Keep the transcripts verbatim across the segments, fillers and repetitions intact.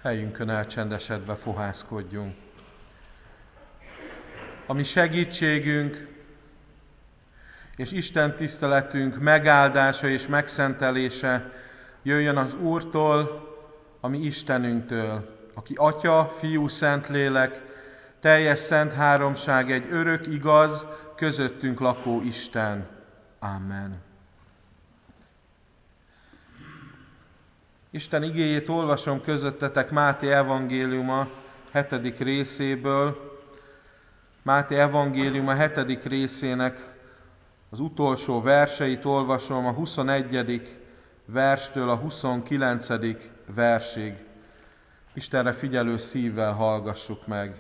Helyünkön elcsendesedve fohászkodjunk. A mi segítségünk és Isten tiszteletünk megáldása és megszentelése jöjjön az Úrtól, a mi Istenünktől, aki Atya, Fiú, Szentlélek, teljes szent háromság, egy örök, igaz, közöttünk lakó Isten. Amen. Isten igéjét olvasom közöttetek Máté evangéliuma hetedik részéből. Máté evangéliuma hetedik részének az utolsó verseit olvasom, a huszonegyedik verstől a huszonkilencedik versig. Istenre figyelő szívvel hallgassuk meg.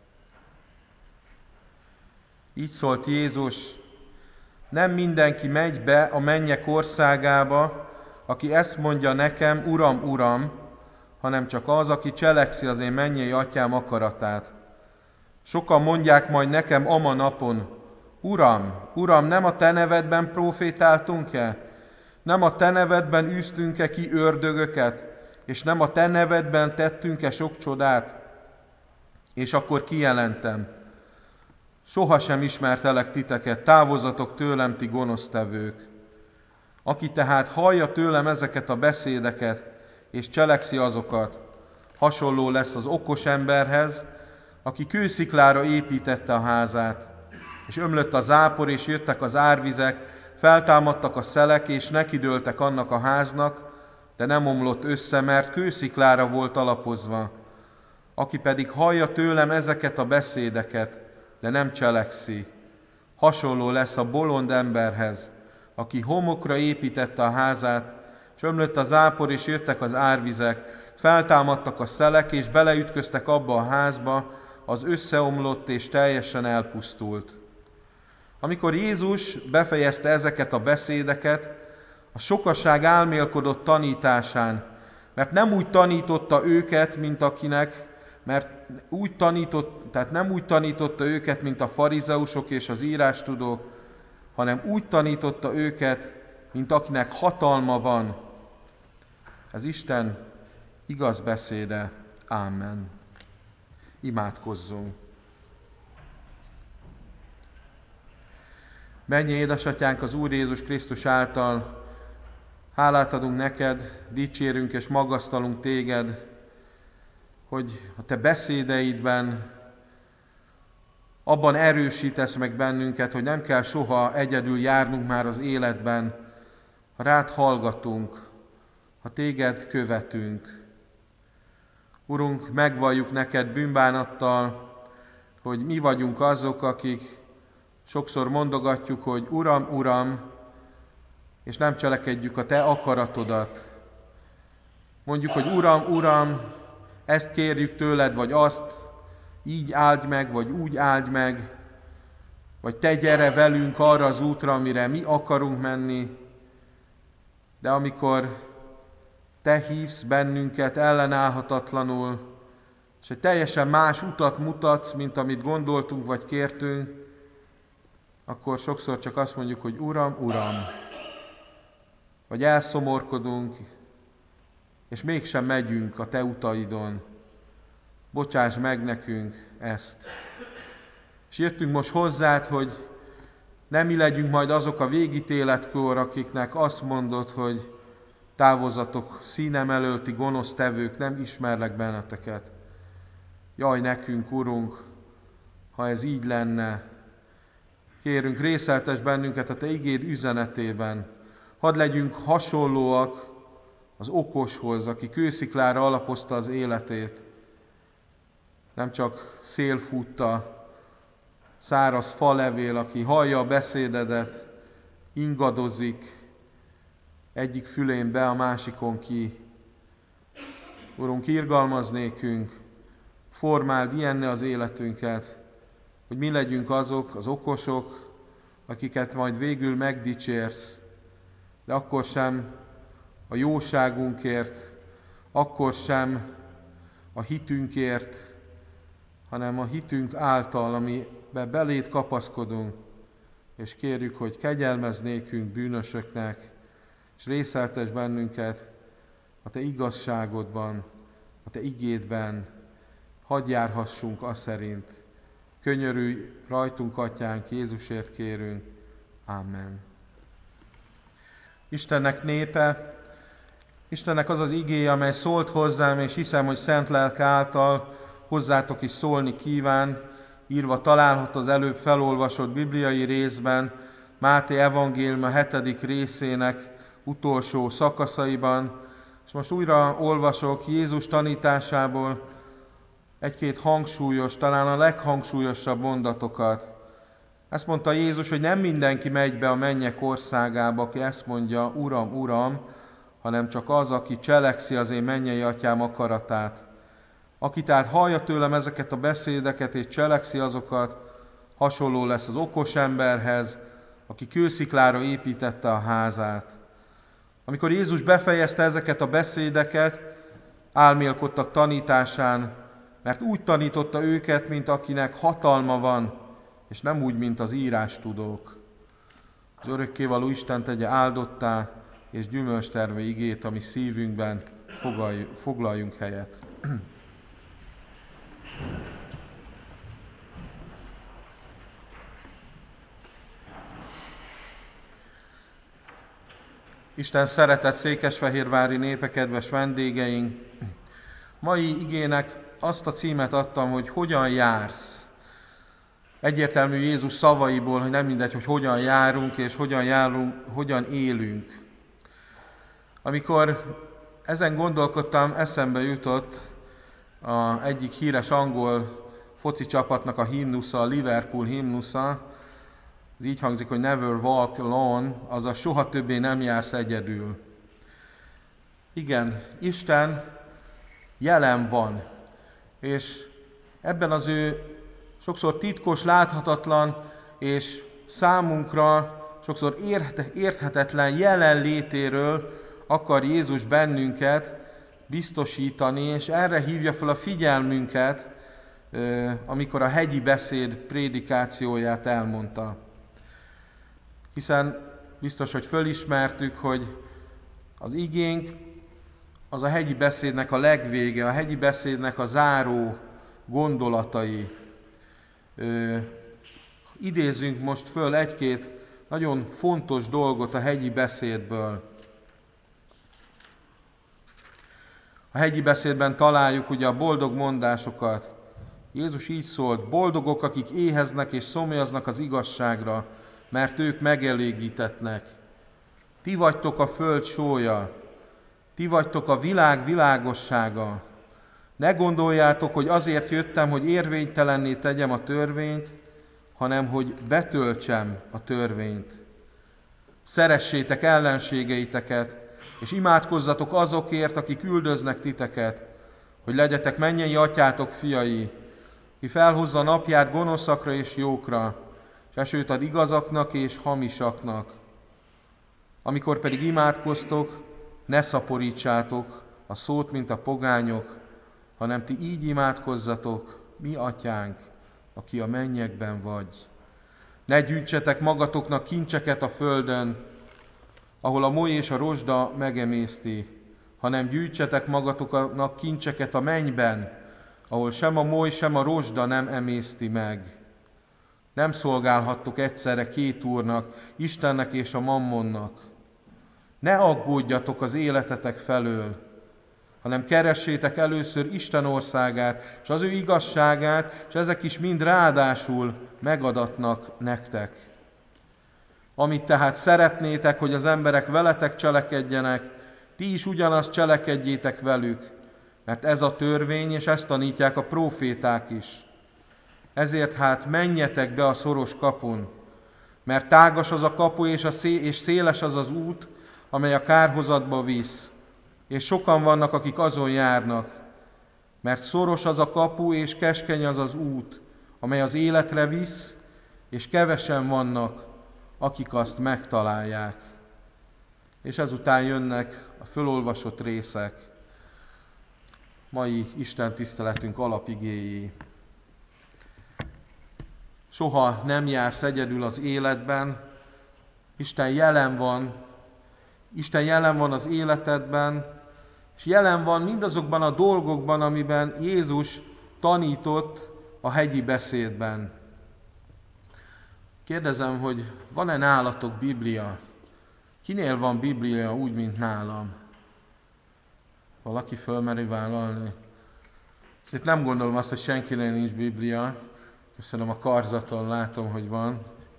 Így szólt Jézus: nem mindenki megy be a mennyek országába, aki ezt mondja nekem, Uram, Uram, hanem csak az, aki cselekszi az én mennyei Atyám akaratát. Sokan mondják majd nekem ama napon: Uram, Uram, nem a te nevedben profétáltunk-e? Nem a te nevedben űztünk-e ki ördögöket? És nem a te nevedben tettünk-e sok csodát? És akkor kijelentem: sohasem ismertelek titeket, távozatok tőlem, ti gonosztevők. Aki tehát hallja tőlem ezeket a beszédeket, és cselekszi azokat, hasonló lesz az okos emberhez, aki kősziklára építette a házát, és ömlött a zápor, és jöttek az árvizek, feltámadtak a szelek, és nekidőltek annak a háznak, de nem omlott össze, mert kősziklára volt alapozva. Aki pedig hallja tőlem ezeket a beszédeket, de nem cselekszi, hasonló lesz a bolond emberhez, aki homokra építette a házát, és ömlött a zápor, és jöttek az árvizek, feltámadtak a szelek, és beleütköztek abba a házba, az összeomlott, és teljesen elpusztult. Amikor Jézus befejezte ezeket a beszédeket, a sokaság álmélkodott tanításán, mert nem úgy tanította őket, mint akinek, mert úgy tanított, tehát nem úgy tanította őket, mint a farizeusok és az írástudók, hanem úgy tanította őket, mint akinek hatalma van. Ez Isten igaz beszéde. Ámen. Imádkozzunk. Mennyi édesatyánk, az Úr Jézus Krisztus által, hálát adunk neked, dicsérünk és magasztalunk téged, hogy a te beszédeidben abban erősítesz meg bennünket, hogy nem kell soha egyedül járnunk már az életben, ha rád hallgatunk, ha téged követünk. Urunk, megvalljuk neked bűnbánattal, hogy mi vagyunk azok, akik sokszor mondogatjuk, hogy Uram, Uram, és nem cselekedjük a te akaratodat. Mondjuk, hogy Uram, Uram, ezt kérjük tőled, vagy azt, így áldj meg, vagy úgy áldj meg, vagy te gyere velünk arra az útra, amire mi akarunk menni, de amikor te hívsz bennünket ellenállhatatlanul, és egy teljesen más utat mutatsz, mint amit gondoltunk vagy kértünk, akkor sokszor csak azt mondjuk, hogy Uram, Uram, vagy elszomorkodunk, és mégsem megyünk a te utaidon. Bocsáss meg nekünk ezt. És jöttünk most hozzád, hogy nem mi legyünk majd azok a végítéletkor, akiknek azt mondod, hogy távozatok színem előtti gonosz tevők, nem ismerlek benneteket. Jaj nekünk, Urunk, ha ez így lenne. Kérünk, részeltes bennünket a te igéd üzenetében. Hadd legyünk hasonlóak az okoshoz, aki kősziklára alapozta az életét. Nem csak szélfutta, száraz falevél, aki hallja a beszédedet, ingadozik, egyik fülén be, a másikon ki. Urunk, irgalmazz nékünk, formáld ilyenne az életünket, hogy mi legyünk azok, az okosok, akiket majd végül megdicsérsz, de akkor sem a jóságunkért, akkor sem a hitünkért, hanem a hitünk által, amiben beléd kapaszkodunk, és kérjük, hogy kegyelmezz nékünk bűnösöknek, és részeltess bennünket a te igazságodban, a Te igédben, hadd járhassunk azt szerint. Könyörülj rajtunk, Atyánk, Jézusért kérünk. Amen. Istennek népe, Istennek az az igéje, amely szólt hozzám, és hiszem, hogy szent lelke által hozzátok is szólni kíván, írva található az előbb felolvasott bibliai részben, Máté evangélium a hetedik részének utolsó szakaszaiban, és most újra olvasok Jézus tanításából egy-két hangsúlyos, talán a leghangsúlyosabb mondatokat. Ezt mondta Jézus, hogy nem mindenki megy be a mennyek országába, aki ezt mondja, Uram, Uram, hanem csak az, aki cselekszi az én mennyei Atyám akaratát. Aki tehát hallja tőlem ezeket a beszédeket és cselekszi azokat, hasonló lesz az okos emberhez, aki kősziklára építette a házát. Amikor Jézus befejezte ezeket a beszédeket, álmélkodtak tanításán, mert úgy tanította őket, mint akinek hatalma van, és nem úgy, mint az írástudók. Az örökkévaló Isten tegye áldottá, és gyümölcstermő igét, ami szívünkben foglaljunk helyet. Isten szeretett székesfehérvári népe, kedves vendégeink! Mai igének azt a címet adtam, hogy hogyan jársz. Egyértelmű Jézus szavaiból, hogy nem mindegy, hogy hogyan járunk és hogyan, járunk, hogyan élünk. Amikor ezen gondolkodtam, eszembe jutott a egyik híres angol foci csapatnak a himnusza, a Liverpool himnusza. Ez így hangzik, hogy never walk alone, azaz soha többé nem jársz egyedül. Igen, Isten jelen van, és ebben az ő sokszor titkos, láthatatlan és számunkra sokszor érthetetlen jelenlétéről akar Jézus bennünket biztosítani, és erre hívja fel a figyelmünket, amikor a hegyi beszéd prédikációját elmondta. Hiszen biztos, hogy fölismertük, hogy az igénk az a hegyi beszédnek a legvége, a hegyi beszédnek a záró gondolatai. Ö, idézzünk most föl egy-két nagyon fontos dolgot a hegyi beszédből. A hegyi beszédben találjuk ugye a boldog mondásokat. Jézus így szólt: boldogok, akik éheznek és szomjaznak az igazságra, mert ők megelégítetnek. Ti vagytok a föld sója, ti vagytok a világ világossága. Ne gondoljátok, hogy azért jöttem, hogy érvénytelenné tegyem a törvényt, hanem hogy betöltsem a törvényt. Szeressétek ellenségeiteket, és imádkozzatok azokért, akik üldöznek titeket, hogy legyetek mennyei atyátok fiai, ki felhozza napját gonoszakra és jókra, és esőt ad igazaknak és hamisaknak. Amikor pedig imádkoztok, ne szaporítsátok a szót, mint a pogányok, hanem ti így imádkozzatok: mi atyánk, aki a mennyekben vagy. Ne gyűjtsetek magatoknak kincseket a földön, ahol a moly és a rozsda megemészti, hanem gyűjtsetek magatoknak kincseket a mennyben, ahol sem a moly, sem a rozsda nem emészti meg. Nem szolgálhattok egyszerre két úrnak, Istennek és a mammonnak. Ne aggódjatok az életetek felől, hanem keressétek először Isten országát, és az ő igazságát, és ezek is mind ráadásul megadatnak nektek. Amit tehát szeretnétek, hogy az emberek veletek cselekedjenek, ti is ugyanazt cselekedjétek velük, mert ez a törvény, és ezt tanítják a próféták is. Ezért hát menjetek be a szoros kapun, mert tágas az a kapu, és, a szé- és széles az az út, amely a kárhozatba visz, és sokan vannak, akik azon járnak, mert szoros az a kapu, és keskeny az az út, amely az életre visz, és kevesen vannak, akik azt megtalálják. És ezután jönnek a fölolvasott részek, mai Isten tiszteletünk alapigéjé. Soha nem jársz egyedül az életben, Isten jelen van, Isten jelen van az életedben, És jelen van mindazokban a dolgokban, amiben Jézus tanított a hegyi beszédben. Kérdezem, hogy van-e nálatok Biblia? Kinél van Biblia úgy, mint nálam? Valaki fölmeri vállalni? Itt nem gondolom azt, hogy senkinél nincs Biblia. Köszönöm, a karzaton látom, hogy van.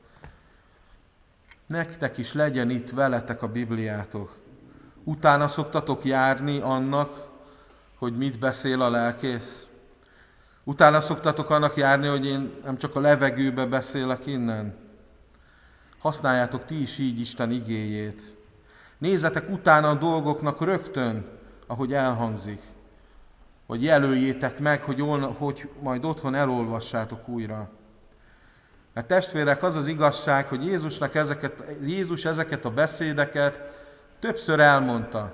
Nektek is legyen itt veletek a Bibliátok. Utána szoktatok járni annak, hogy mit beszél a lelkész? Utána szoktatok annak járni, hogy én nem csak a levegőbe beszélek innen? Használjátok ti is így Isten igéjét. Nézzetek utána a dolgoknak rögtön, ahogy elhangzik. Vagy jelöljétek meg, hogy, hogy majd otthon elolvassátok újra. Mert testvérek, az az igazság, hogy Jézusnak ezeket, Jézus ezeket a beszédeket többször elmondta.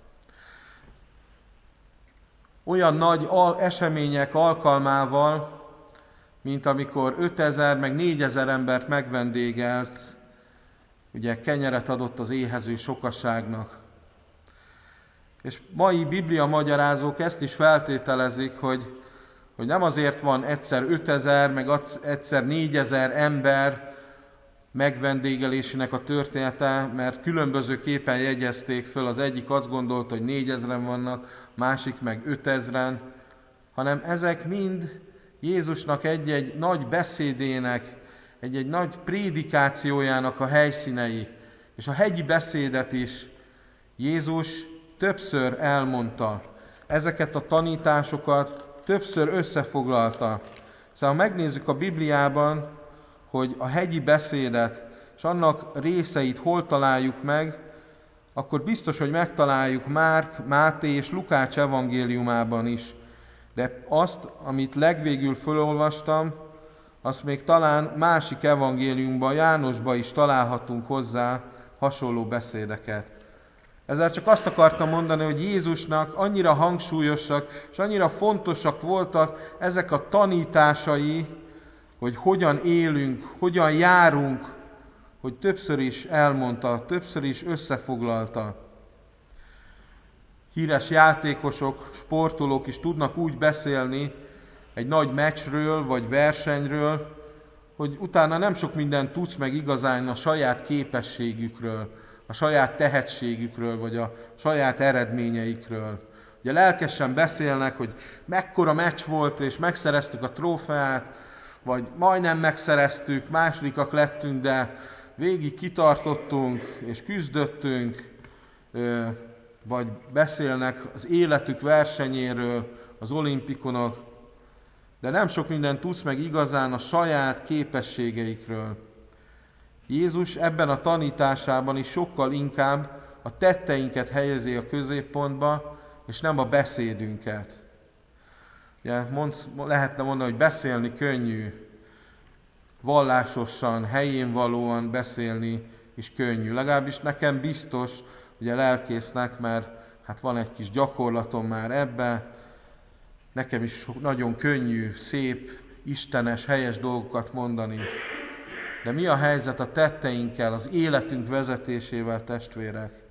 Olyan nagy al- események alkalmával, mint amikor ötezer meg négyezer embert megvendégelt, ugye kenyeret adott az éhező sokaságnak. És mai Biblia magyarázók ezt is feltételezik, hogy, hogy nem azért van egyszer ötezer, meg egyszer négyezer ember megvendégelésének a története, mert különbözőképpen jegyezték föl. Az egyik azt gondolta, hogy négyezren vannak, másik meg ötezren, hanem ezek mind Jézusnak egy-egy nagy beszédének, egy-egy nagy prédikációjának a helyszínei. És a hegyi beszédet is Jézus többször elmondta. Ezeket a tanításokat többször összefoglalta. Szóval megnézzük a Bibliában, hogy a hegyi beszédet és annak részeit hol találjuk meg, akkor biztos, hogy megtaláljuk Márk, Máté és Lukács evangéliumában is. De azt, amit legvégül felolvastam, azt még talán másik evangéliumban, Jánosban is találhatunk hozzá hasonló beszédeket. Ezzel csak azt akartam mondani, hogy Jézusnak annyira hangsúlyosak és annyira fontosak voltak ezek a tanításai, hogy hogyan élünk, hogyan járunk, hogy többször is elmondta, többször is összefoglalta. Híres játékosok, sportolók is tudnak úgy beszélni egy nagy meccsről vagy versenyről, hogy utána nem sok mindent tudsz meg igazán a saját képességükről, a saját tehetségükről, vagy a saját eredményeikről. Ugye lelkesen beszélnek, hogy mekkora meccs volt, és megszereztük a trófeát, vagy majdnem megszereztük, másodikak lettünk, de végig kitartottunk, és küzdöttünk, vagy beszélnek az életük versenyéről, az olimpikonok, de nem sok mindent tudsz meg igazán a saját képességeikről. Jézus ebben a tanításában is sokkal inkább a tetteinket helyezi a középpontba, és nem a beszédünket. Ugye, mond, lehetne mondani, hogy beszélni könnyű, vallásosan, helyén valóan beszélni is könnyű. Legalábbis nekem biztos, ugye lelkésznek, mert hát van egy kis gyakorlatom már ebbe, nekem is nagyon könnyű, szép, istenes, helyes dolgokat mondani. De mi a helyzet a tetteinkkel, az életünk vezetésével, testvérek?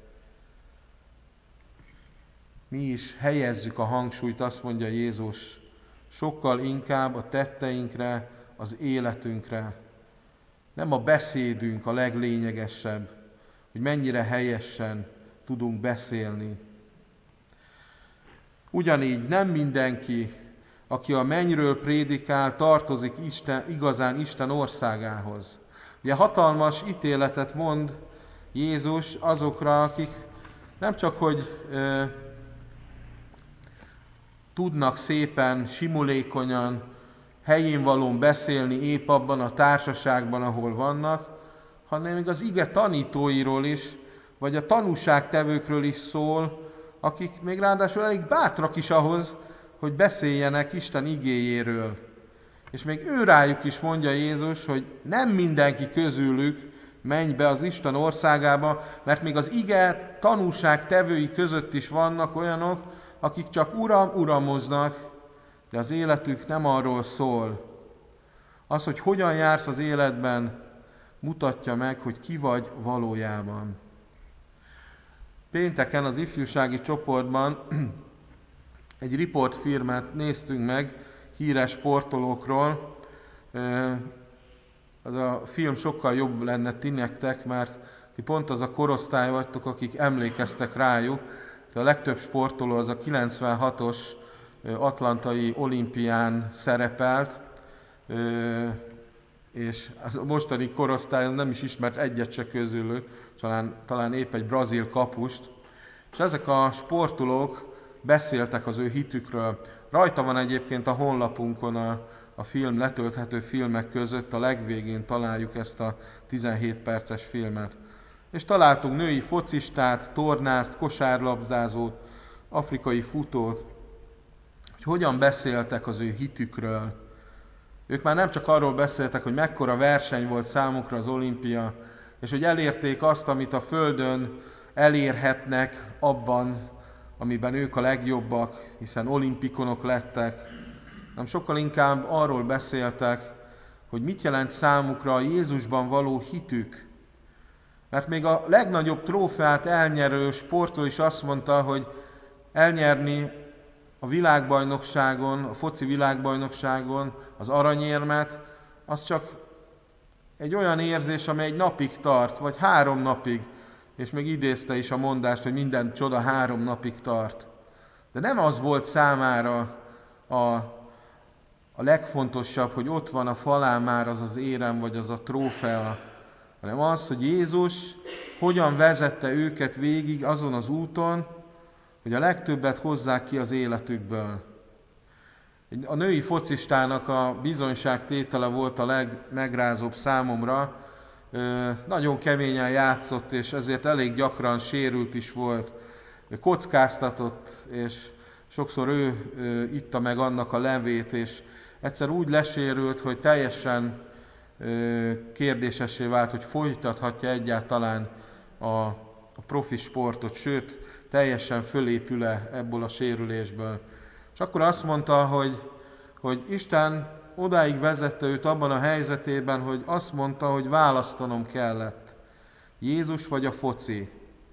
Mi is helyezzük a hangsúlyt, azt mondja Jézus, sokkal inkább a tetteinkre, az életünkre. Nem a beszédünk a leglényegesebb, hogy mennyire helyesen tudunk beszélni. Ugyanígy nem mindenki, aki a mennyről prédikál, tartozik Isten, igazán Isten országához. Ugye hatalmas ítéletet mond Jézus azokra, akik nem csak, hogy ö, tudnak szépen, simulékonyan, helyén valón beszélni épp abban a társaságban, ahol vannak, hanem még az ige tanítóiról is, vagy a tanúságtevőkről is szól, akik még ráadásul elég bátrak is ahhoz, hogy beszéljenek Isten igéjéről. És még ő rájuk is mondja Jézus, hogy nem mindenki közülük menj be az Isten országába, mert még az ige tanúságtevői között is vannak olyanok, akik csak Uram, uramoznak, de az életük nem arról szól. Az, hogy hogyan jársz az életben, mutatja meg, hogy ki vagy valójában. Pénteken az ifjúsági csoportban egy riportfilmet néztünk meg híres sportolókról. Az a film sokkal jobb lenne ti nektek, mert ti pont az a korosztály vagytok, akik emlékeztek rájuk. A legtöbb sportoló az a kilencvenhatos atlantai olimpián szerepelt, és a mostani korosztály nem is ismert egyet se közülük, talán, talán épp egy brazil kapust. És ezek a sportolók beszéltek az ő hitükről. Rajta van egyébként a honlapunkon a, a film, letölthető filmek között, a legvégén találjuk ezt a tizenhét perces filmet. És találtunk női focistát, tornást, kosárlabdázót, afrikai futót, hogy hogyan beszéltek az ő hitükről. Ők már nem csak arról beszéltek, hogy mekkora verseny volt számukra az olimpia, és hogy elérték azt, amit a Földön elérhetnek abban, amiben ők a legjobbak, hiszen olimpikonok lettek, hanem sokkal inkább arról beszéltek, hogy mit jelent számukra a Jézusban való hitük. Mert még a legnagyobb trófeát elnyerő sportoló is azt mondta, hogy elnyerni a világbajnokságon, a foci világbajnokságon az aranyérmet, az csak egy olyan érzés, amely egy napig tart, vagy három napig, és még idézte is a mondást, hogy minden csoda három napig tart. De nem az volt számára a, a legfontosabb, hogy ott van a falán már az az érem, vagy az a trófea, hanem az, hogy Jézus hogyan vezette őket végig azon az úton, hogy a legtöbbet hozzák ki az életükből. A női focistának a bizonyságtétele volt a legmegrázóbb számomra. Nagyon keményen játszott, és ezért elég gyakran sérült is volt. Kockáztatott, és sokszor ő itta meg annak a levét, és egyszer úgy lesérült, hogy teljesen kérdésessé vált, hogy folytathatja egyáltalán a, a profi sportot, sőt, teljesen fölépül-e ebből a sérülésből. És akkor azt mondta, hogy, hogy Isten odáig vezette őt abban a helyzetében, hogy azt mondta, hogy választanom kellett. Jézus vagy a foci.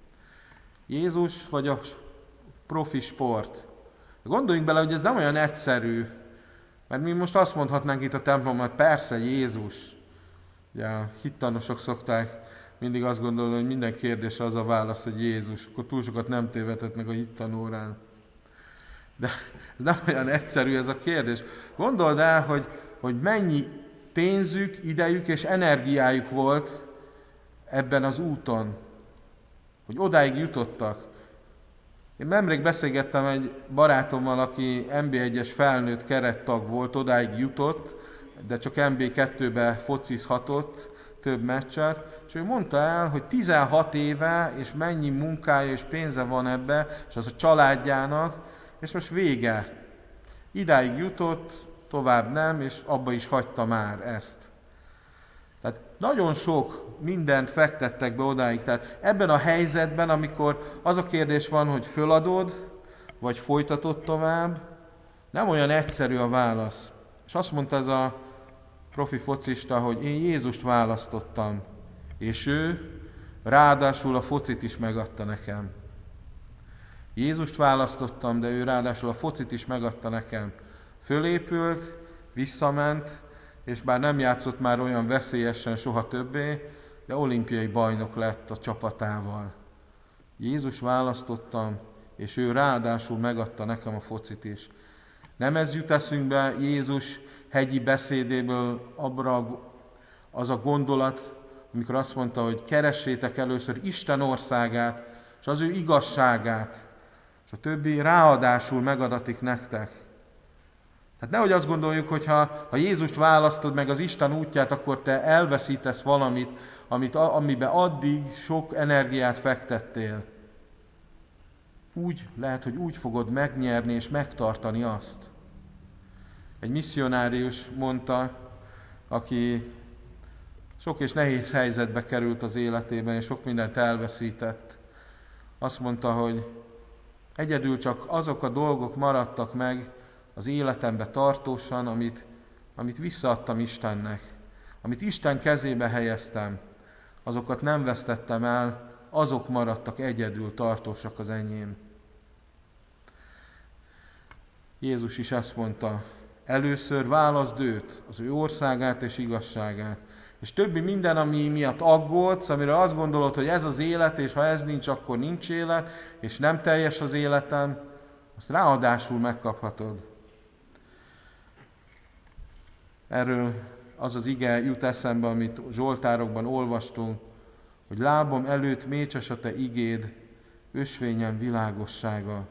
Jézus vagy a profi sport. Gondoljunk bele, hogy ez nem olyan egyszerű, mert mi most azt mondhatnánk itt a templomban, hogy persze Jézus. Ugye a hittanosok szokták mindig azt gondolni, hogy minden kérdésre az a válasz, hogy Jézus. Akkor túl sokat nem tévedett meg a hittanórán. De ez nem olyan egyszerű ez a kérdés. Gondold el, hogy, hogy mennyi pénzük, idejük és energiájuk volt ebben az úton, hogy odáig jutottak. Én nemrég beszélgettem egy barátommal, aki en bé egyes felnőtt kerettag volt, odáig jutott, de csak en bé kettőbe focizhatott több meccset, és ő mondta el, hogy tizenhat éve, és mennyi munkája és pénze van ebbe, és az a családjának, és most vége. Idáig jutott, tovább nem, és abba is hagyta már ezt. Tehát nagyon sok mindent fektettek be odáig. Tehát ebben a helyzetben, amikor az a kérdés van, hogy föladod, vagy folytatod tovább, nem olyan egyszerű a válasz. És azt mondta ez a profi focista, hogy én Jézust választottam, és ő ráadásul a focit is megadta nekem. Jézust választottam, de ő ráadásul a focit is megadta nekem. Fölépült, visszament, és bár nem játszott már olyan veszélyesen soha többé, de olimpiai bajnok lett a csapatával. Jézus választottam, és ő ráadásul megadta nekem a focit is. Nem ez jut eszünkbe Jézus hegyi beszédéből abra az a gondolat, amikor azt mondta, hogy keressétek először Isten országát, és az ő igazságát, és a többi ráadásul megadatik nektek. Tehát nehogy azt gondoljuk, hogy ha, ha Jézust választod meg az Isten útját, akkor te elveszítesz valamit, amit, amiben addig sok energiát fektettél. Úgy lehet, hogy úgy fogod megnyerni és megtartani azt. Egy misszionárius mondta, aki sok és nehéz helyzetbe került az életében, és sok mindent elveszített. Azt mondta, hogy egyedül csak azok a dolgok maradtak meg az életembe tartósan, amit, amit visszaadtam Istennek. Amit Isten kezébe helyeztem, azokat nem vesztettem el, azok maradtak egyedül tartósak az enyém. Jézus is ezt mondta, először válaszd őt, az ő országát és igazságát. És többi minden, ami miatt aggódsz, amire azt gondolod, hogy ez az élet, és ha ez nincs, akkor nincs élet, és nem teljes az életem, azt ráadásul megkaphatod. Erről az az ige jut eszembe, amit Zsoltárokban olvastunk, hogy lábam előtt mécses a te igéd, ösvényem világossága.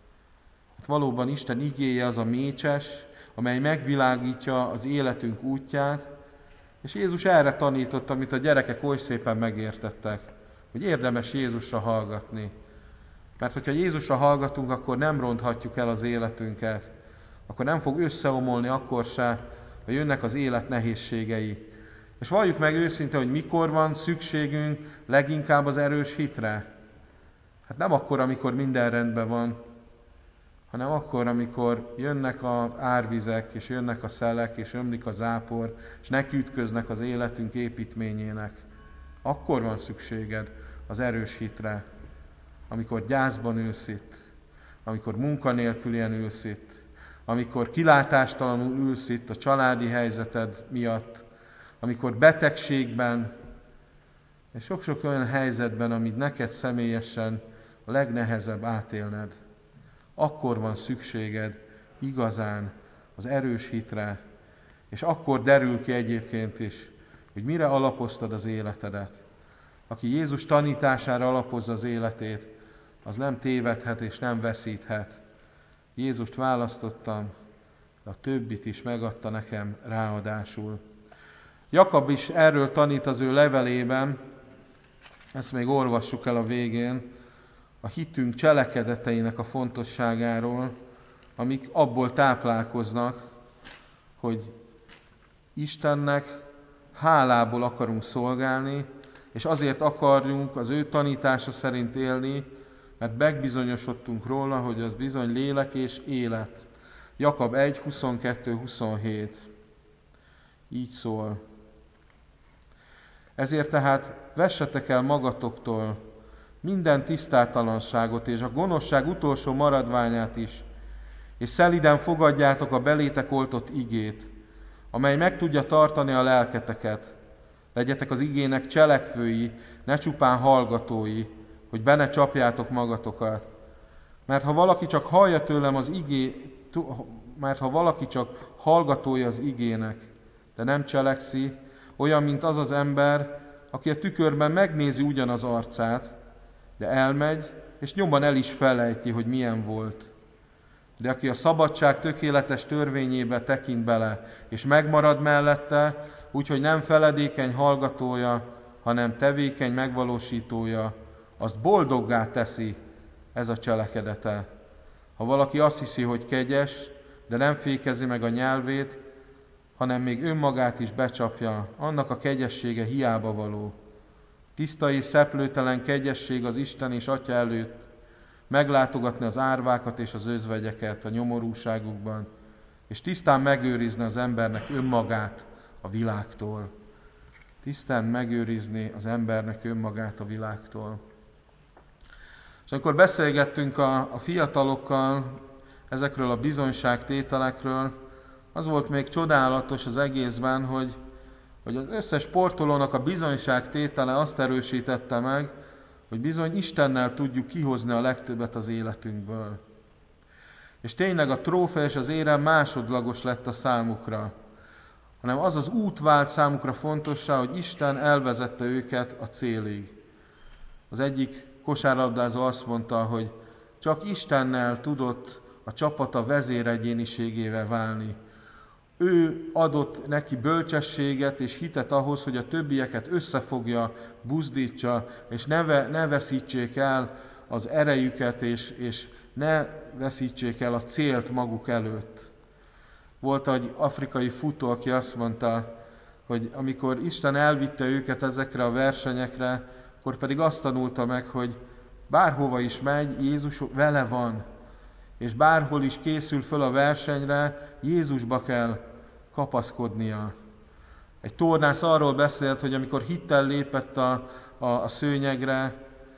Hát valóban Isten igéje az a mécses, amely megvilágítja az életünk útját, és Jézus erre tanított, amit a gyerekek oly szépen megértettek, hogy érdemes Jézusra hallgatni. Mert hogyha Jézusra hallgatunk, akkor nem ronthatjuk el az életünket, akkor nem fog összeomolni akkor se, ha jönnek az élet nehézségei. És valljuk meg őszintén, hogy mikor van szükségünk leginkább az erős hitre. Hát nem akkor, amikor minden rendben van, hanem akkor, amikor jönnek az árvizek, és jönnek a szelek, és ömlik a zápor, és nekiütköznek az életünk építményének. Akkor van szükséged az erős hitre, amikor gyászban ülsz itt, amikor munkanélkülien ülsz itt, amikor kilátástalanul ülsz itt a családi helyzeted miatt, amikor betegségben, és sok-sok olyan helyzetben, amit neked személyesen a legnehezebb átélned. Akkor van szükséged igazán az erős hitre, és akkor derül ki egyébként is, hogy mire alapoztad az életedet. Aki Jézus tanítására alapozza az életét, az nem tévedhet és nem veszíthet. Jézust választottam, de a többit is megadta nekem ráadásul. Jakab is erről tanít az ő levelében, ezt még olvassuk el a végén, a hitünk cselekedeteinek a fontosságáról, amik abból táplálkoznak, hogy Istennek hálából akarunk szolgálni, és azért akarjunk az ő tanítása szerint élni, mert megbizonyosodtunk róla, hogy az bizony lélek és élet. Jakab egy, huszonkettő, huszonhét. Így szól. Ezért tehát vessetek el magatoktól minden tisztátalanságot és a gonoszság utolsó maradványát is, és szelíden fogadjátok a belétek oltott igét, amely meg tudja tartani a lelketeket. Legyetek az igének cselekvői, ne csupán hallgatói, hogy be ne csapjátok magatokat. Mert ha valaki csak hallja tőlem az igé, mert ha valaki csak hallgatója az igének, de nem cselekszi, olyan, mint az az ember, aki a tükörben megnézi ugyanaz arcát, de elmegy, és nyomban el is felejti, hogy milyen volt. De aki a szabadság tökéletes törvényébe tekint bele, és megmarad mellette, úgyhogy nem feledékeny hallgatója, hanem tevékeny megvalósítója, azt boldoggá teszi ez a cselekedete. Ha valaki azt hiszi, hogy kegyes, de nem fékezi meg a nyelvét, hanem még önmagát is becsapja, annak a kegyessége hiába való. Tiszta és szeplőtelen kegyesség az Isten és Atya előtt, meglátogatni az árvákat és az özvegyeket a nyomorúságukban, és tisztán megőrizni az embernek önmagát a világtól. Tisztán megőrizni az embernek önmagát a világtól. És amikor beszélgettünk a, a fiatalokkal ezekről a bizonyságtételekről, az volt még csodálatos az egészben, hogy, hogy az összes sportolónak a bizonyságtétele azt erősítette meg, hogy bizony Istennel tudjuk kihozni a legtöbbet az életünkből. És tényleg a trófea és az érem másodlagos lett a számukra, hanem az az út vált számukra fontossá, hogy Isten elvezette őket a célig. Az egyik kosárlabdázó azt mondta, hogy csak Istennel tudott a csapata vezéregyéniségével válni. Ő adott neki bölcsességet és hitet ahhoz, hogy a többieket összefogja, buzdítsa, és ne, ve, ne veszítsék el az erejüket, és, és ne veszítsék el a célt maguk előtt. Volt egy afrikai futó, aki azt mondta, hogy amikor Isten elvitte őket ezekre a versenyekre, akkor pedig azt tanulta meg, hogy bárhova is megy, Jézus vele van. És bárhol is készül föl a versenyre, Jézusba kell kapaszkodnia. Egy tornász arról beszélt, hogy amikor hittel lépett a, a, a szőnyegre,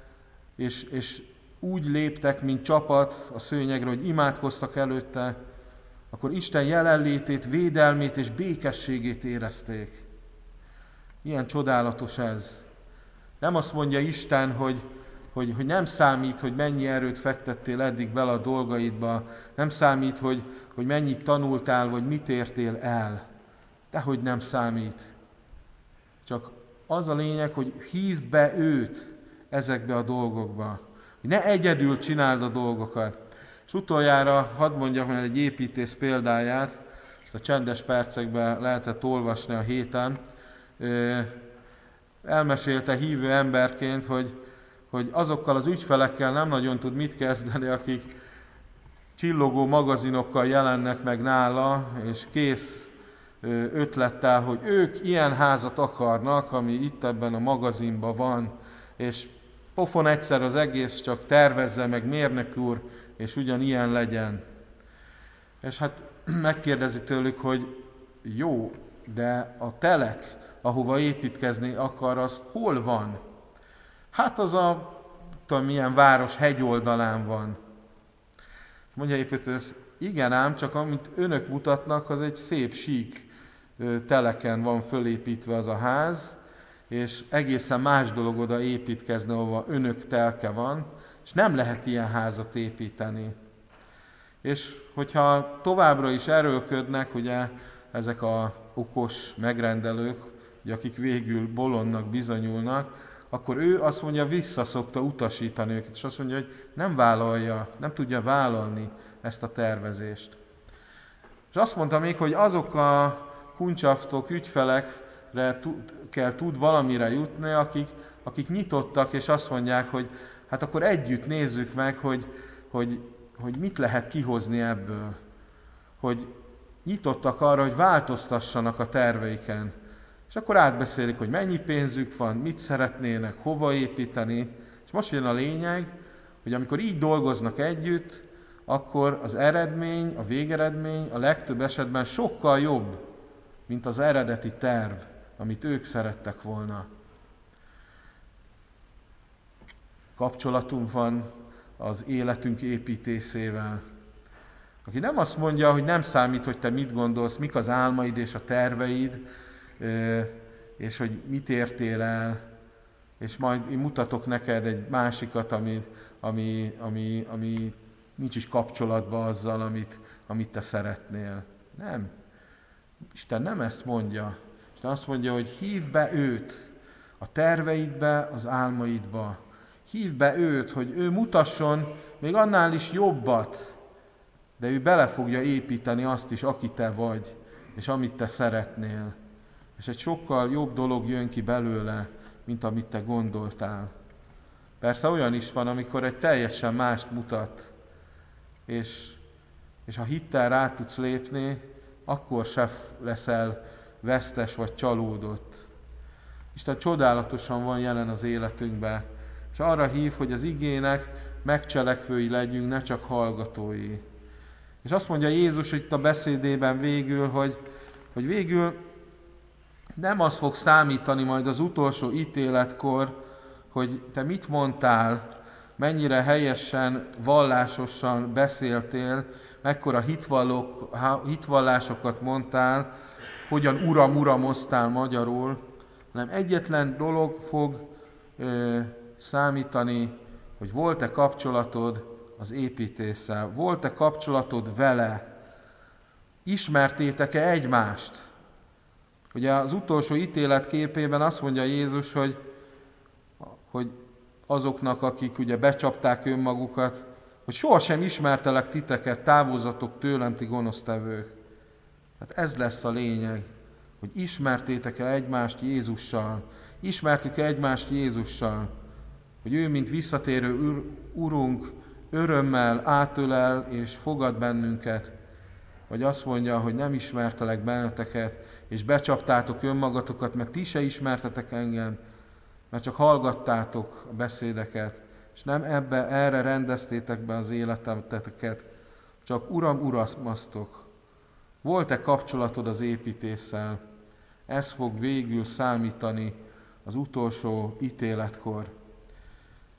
és, és úgy léptek, mint csapat a szőnyegre, hogy imádkoztak előtte, akkor Isten jelenlétét, védelmét és békességét érezték. Ilyen csodálatos ez. Nem azt mondja Isten, hogy, hogy, hogy nem számít, hogy mennyi erőt fektettél eddig bele a dolgaidba, nem számít, hogy, hogy mennyit tanultál, vagy mit értél el. Dehogy nem számít. Csak az a lényeg, hogy hívd be őt ezekbe a dolgokba. Hogy ne egyedül csináld a dolgokat. És utoljára hadd mondjak el egy építész példáját, ezt a csendes percekben lehetett olvasni a héten. Elmesélte hívő emberként, hogy, hogy azokkal az ügyfelekkel nem nagyon tud mit kezdeni, akik csillogó magazinokkal jelennek meg nála, és kész ötlettel, hogy ők ilyen házat akarnak, ami itt ebben a magazinban van, és pofon egyszer az egész, csak tervezze meg, mérnök úr, és ugyanilyen legyen. És hát megkérdezi tőlük, hogy jó, de a telek, ahova építkezni akar, az hol van? Hát az a, tudom milyen város hegyoldalán van. Mondja építős, igen ám, csak amit önök mutatnak, az egy szép, sík teleken van fölépítve az a ház, és egészen más dolog oda építkezni, ahova önök telke van, és nem lehet ilyen házat építeni. És hogyha továbbra is erőlködnek, ugye ezek a okos megrendelők, ugye, akik végül bolondnak bizonyulnak, akkor ő azt mondja, vissza szokta utasítani őket, és azt mondja, hogy nem vállalja, nem tudja vállalni ezt a tervezést. És azt mondta még, hogy azok a kuncsaftok, ügyfelekre tud, kell tud valamire jutni, akik, akik nyitottak, és azt mondják, hogy hát akkor együtt nézzük meg, hogy, hogy, hogy mit lehet kihozni ebből. Hogy nyitottak arra, hogy változtassanak a terveiken. És akkor átbeszélik, hogy mennyi pénzük van, mit szeretnének, hova építeni. És most jön a lényeg, hogy amikor így dolgoznak együtt, akkor az eredmény, a végeredmény a legtöbb esetben sokkal jobb, mint az eredeti terv, amit ők szerettek volna. Kapcsolatunk van az életünk építésével, aki nem azt mondja, hogy nem számít, hogy te mit gondolsz, mik az álmaid és a terveid, és hogy mit értél el, és majd én mutatok neked egy másikat, ami, ami, ami, ami nincs is kapcsolatban azzal, amit, amit te szeretnél. Nem. Isten nem ezt mondja. Isten azt mondja, hogy hívd be őt a terveidbe, az álmaidba. Hívd be őt, hogy ő mutasson még annál is jobbat, de ő bele fogja építeni azt is, aki te vagy, és amit te szeretnél. És egy sokkal jobb dolog jön ki belőle, mint amit te gondoltál. Persze olyan is van, amikor egy teljesen mást mutat, és, és ha hittel rá tudsz lépni, akkor se leszel vesztes vagy csalódott. Isten csodálatosan van jelen az életünkben, és arra hív, hogy az igének megcselekvői legyünk, ne csak hallgatói. És azt mondja Jézus itt a beszédében végül, hogy, hogy végül nem az fog számítani majd az utolsó ítéletkor, hogy te mit mondtál, mennyire helyesen, vallásosan beszéltél, mekkora hitvallók, hitvallásokat mondtál, hogyan uram, uramoztál magyarul, hanem egyetlen dolog fog ö, számítani, hogy volt-e kapcsolatod az építéssel, volt-e kapcsolatod vele, ismertétek-e egymást. Ugye az utolsó ítélet képében azt mondja Jézus, hogy, hogy azoknak, akik ugye becsapták önmagukat, hogy sohasem ismertelek titeket, távozzatok tőlem, ti gonosztevők. Hát ez lesz a lényeg, hogy ismertétek-e egymást Jézussal, ismertük-e egymást Jézussal, hogy ő, mint visszatérő Urunk, örömmel átölel és fogad bennünket, vagy azt mondja, hogy nem ismertelek benneteket, és becsaptátok önmagatokat, mert ti se ismertetek engem, mert csak hallgattátok a beszédeket, és nem ebbe, erre rendeztétek be az életeteket, csak Uram, uramasztok. Volt-e kapcsolatod az építéssel? Ez fog végül számítani az utolsó ítéletkor.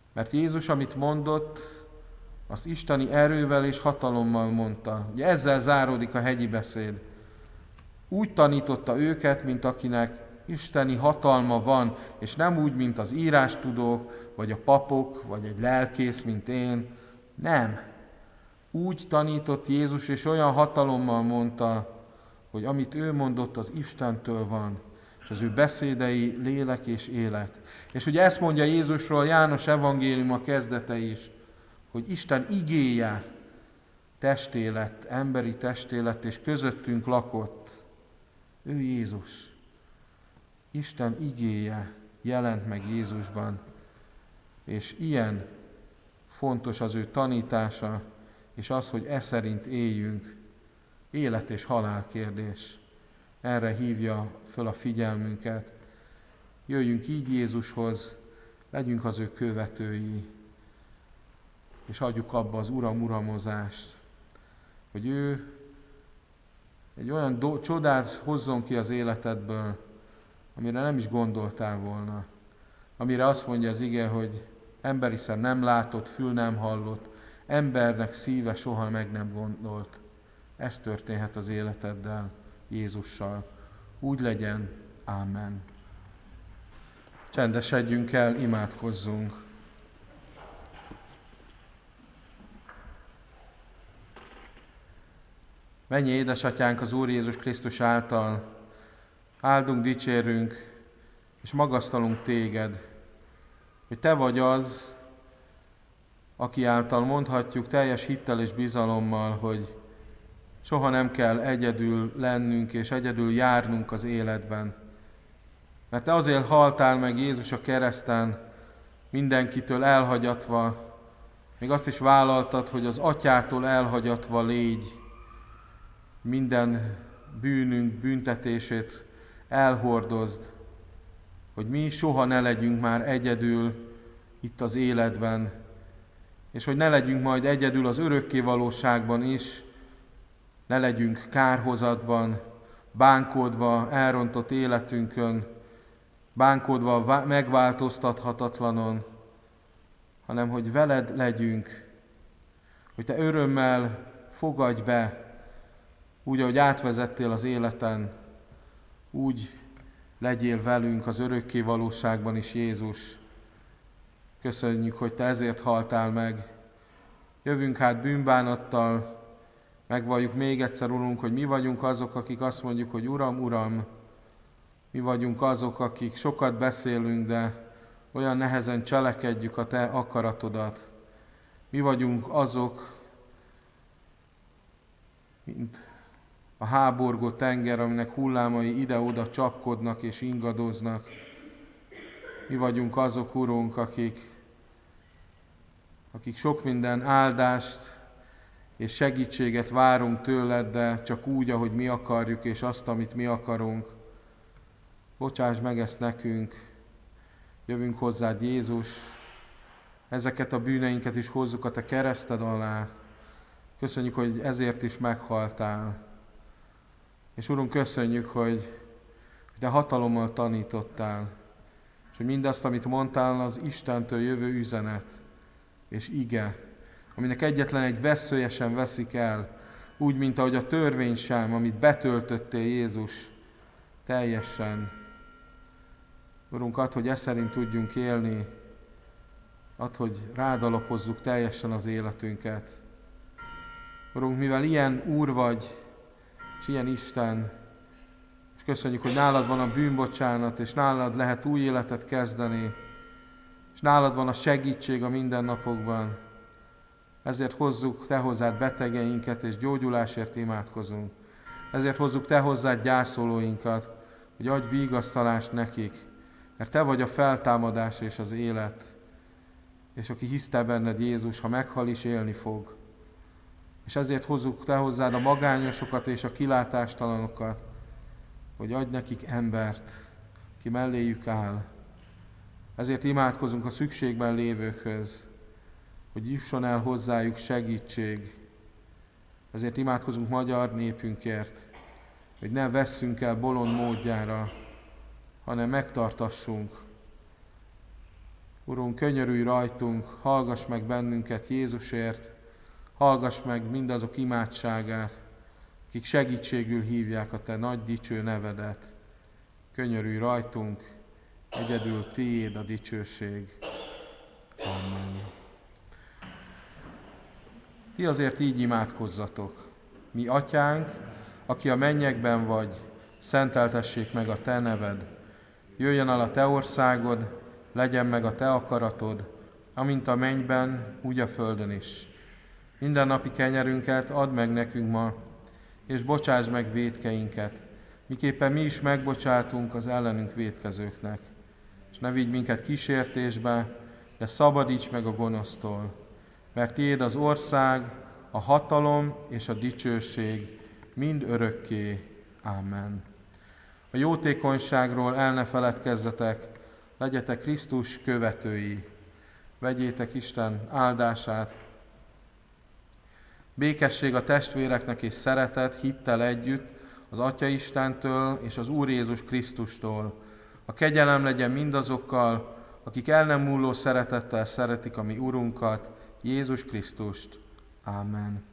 Mert Jézus, amit mondott, azt isteni erővel és hatalommal mondta. Ugye ezzel záródik a hegyi beszéd. Úgy tanította őket, mint akinek isteni hatalma van, és nem úgy, mint az írástudók, vagy a papok, vagy egy lelkész, mint én. Nem. Úgy tanított Jézus, és olyan hatalommal mondta, hogy amit ő mondott, az Istentől van, és az ő beszédei lélek és élet. És ugye ezt mondja Jézusról János evangélium a kezdete is, hogy Isten igéje testé lett, emberi testé lett, és közöttünk lakott. Ő Jézus. Isten igéje jelent meg Jézusban, és ilyen fontos az ő tanítása, és az, hogy e szerint éljünk, élet és halál kérdés. Erre hívja föl a figyelmünket. Jöjjünk így Jézushoz, legyünk az ő követői, és hagyjuk abba az uram uramozást, hogy ő egy olyan do- csodát hozzon ki az életedből, amire nem is gondoltál volna. Amire azt mondja az ige, hogy emberi szem nem látott, fül nem hallott, embernek szíve soha meg nem gondolt. Ez történhet az életeddel, Jézussal. Úgy legyen. Ámen. Csendesedjünk el, imádkozzunk. Mennyi édesatyánk az Úr Jézus Krisztus által, áldunk, dicsérünk, és magasztalunk téged, hogy te vagy az, aki által mondhatjuk teljes hittel és bizalommal, hogy soha nem kell egyedül lennünk és egyedül járnunk az életben. Mert te azért haltál meg Jézus a kereszten, mindenkitől elhagyatva, még azt is vállaltad, hogy az atyától elhagyatva légy, minden bűnünk büntetését elhordozd, hogy mi soha ne legyünk már egyedül itt az életben, és hogy ne legyünk majd egyedül az örökké valóságban is, ne legyünk kárhozatban, bánkódva, elrontott életünkön, bánkódva megváltoztathatatlanon, hanem hogy veled legyünk, hogy te örömmel fogadj be, úgy, ahogy átvezettél az életen, úgy legyél velünk az örökké valóságban is, Jézus. Köszönjük, hogy te ezért haltál meg. Jövünk hát bűnbánattal, megvalljuk még egyszer, Urunk, hogy mi vagyunk azok, akik azt mondjuk, hogy Uram, Uram, mi vagyunk azok, akik sokat beszélünk, de olyan nehezen cselekedjük a te akaratodat. Mi vagyunk azok, mint a háborgó tenger, aminek hullámai ide-oda csapkodnak és ingadoznak. Mi vagyunk azok, Urunk, akik, akik sok minden áldást és segítséget várunk tőled, de csak úgy, ahogy mi akarjuk, és azt, amit mi akarunk. Bocsáss meg ezt nekünk, jövünk hozzád, Jézus, ezeket a bűneinket is hozzuk a te kereszted alá. Köszönjük, hogy ezért is meghaltál. És Urunk, köszönjük, hogy te hatalommal tanítottál, és hogy mindazt, amit mondtál, az Istentől jövő üzenet és ige, aminek egyetlen egy veszője sem veszik el, úgy, mint ahogy a törvény sem, amit betöltöttél, Jézus, teljesen. Urunk, add, hogy e szerint tudjunk élni, add, hogy rád alapozzuk teljesen az életünket. Urunk, mivel ilyen Úr vagy, és ilyen Isten, és köszönjük, hogy nálad van a bűnbocsánat, és nálad lehet új életet kezdeni, és nálad van a segítség a mindennapokban. Ezért hozzuk te hozzád betegeinket, és gyógyulásért imádkozunk. Ezért hozzuk te hozzád gyászolóinkat, hogy adj vigasztalást nekik, mert te vagy a feltámadás és az élet, és aki hisz te benned, Jézus, ha meghal is, élni fog. És ezért hozzuk te hozzád a magányosokat és a kilátástalanokat, hogy adj nekik embert, ki melléjük áll. Ezért imádkozunk a szükségben lévőkhöz, hogy jusson el hozzájuk segítség. Ezért imádkozunk magyar népünkért, hogy ne vesszünk el bolond módjára, hanem megtartassunk. Urunk, könyörülj rajtunk, hallgass meg bennünket Jézusért, hallgass meg mindazok imádságát, akik segítségül hívják a Te nagy dicső nevedet. Könyörülj rajtunk, egyedül Tiéd a dicsőség. Amen. Ti azért így imádkozzatok. Mi atyánk, aki a mennyekben vagy, szenteltessék meg a Te neved. Jöjjön el a Te országod, legyen meg a Te akaratod, amint a mennyben, úgy a földön is. Minden napi kenyerünket add meg nekünk ma, és bocsásd meg vétkeinket, miképpen mi is megbocsátunk az ellenünk vétkezőknek. És ne vigy minket kísértésbe, de szabadíts meg a gonosztól, mert Tiéd az ország, a hatalom és a dicsőség mind örökké. Amen. A jótékonyságról el ne feledkezzetek, legyetek Krisztus követői. Vegyétek Isten áldását. Békesség a testvéreknek és szeretet hittel együtt az Atya Istentől és az Úr Jézus Krisztustól. A kegyelem legyen mindazokkal, akik el nem múló szeretettel szeretik a mi Urunkat, Jézus Krisztust. Amen.